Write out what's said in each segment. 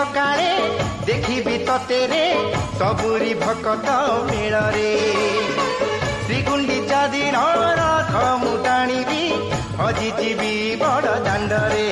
सकाळे देखिबि ततेरे सबुरी भकत मेଳରେ श्रीगुंडीचा दिन रथ मु टाणिबि हजिजिबि बड़ दाण्डरे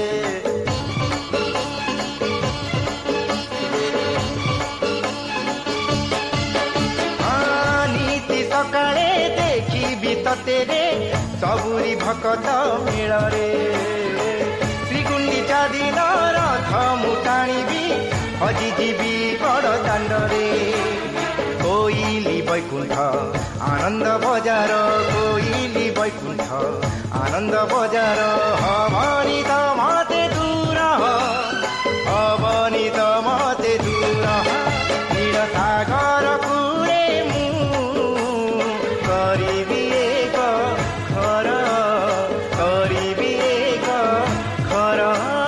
नीति सकाळे देखिबि ततेरे सबुरी भकत मेଳରେ श्रीगुंडीचा दिन रथ मु टाणिबि हजिजिबि बड़ दाण्डरे कोइली बैकुंठ आनंद बजार कोइली बैकुंठ आनंद बजार हवनी त मते दूर हवनी त मते दूर नील सागर कूले मु करिबि एक घर करिबि एक घर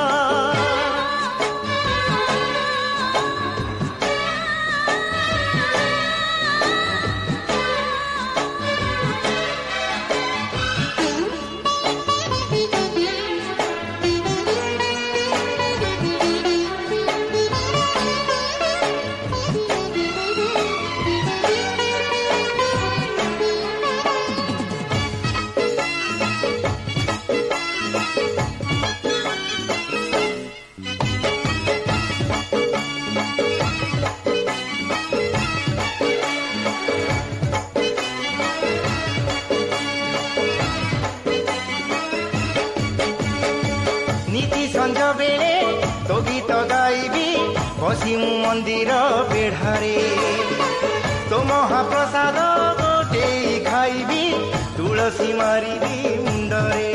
संज बेले तो गीत गाइबी बसी मंदिर बेढ़ारे तो महाप्रसाद गोटे खाइबी तुलसी मारिबी मुंडरे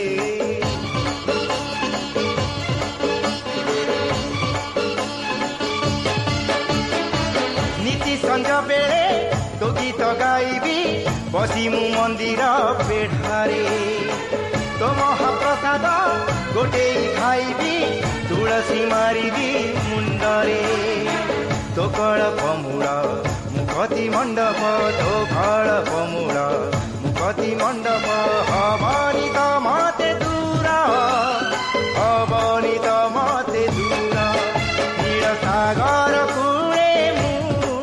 नीति संज बेले तो गीत गाइबी बसी मंदिर बेढ़ारे तो महाप्रसाद गोटे खाइबी तुलसी मारिबी मुंडरे तो कळपमूल मुखती मंडप तो कळपमूल मुखती मंडप हवनी त मते दूर हवनी त मते दूर नील सागर कूले मु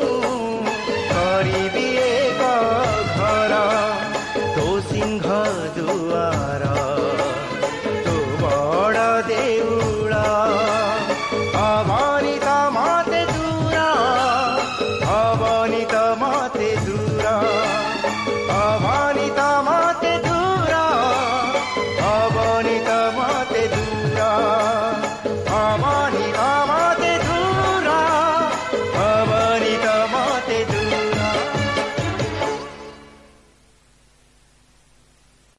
करिबि एक घर तो सिंह दुआर देउल हवनी त मते दूर हवनी त मते दूर हवनी त मते दूर हवनी त मते दूर हवनी त मते दूर हवनी त मते दूर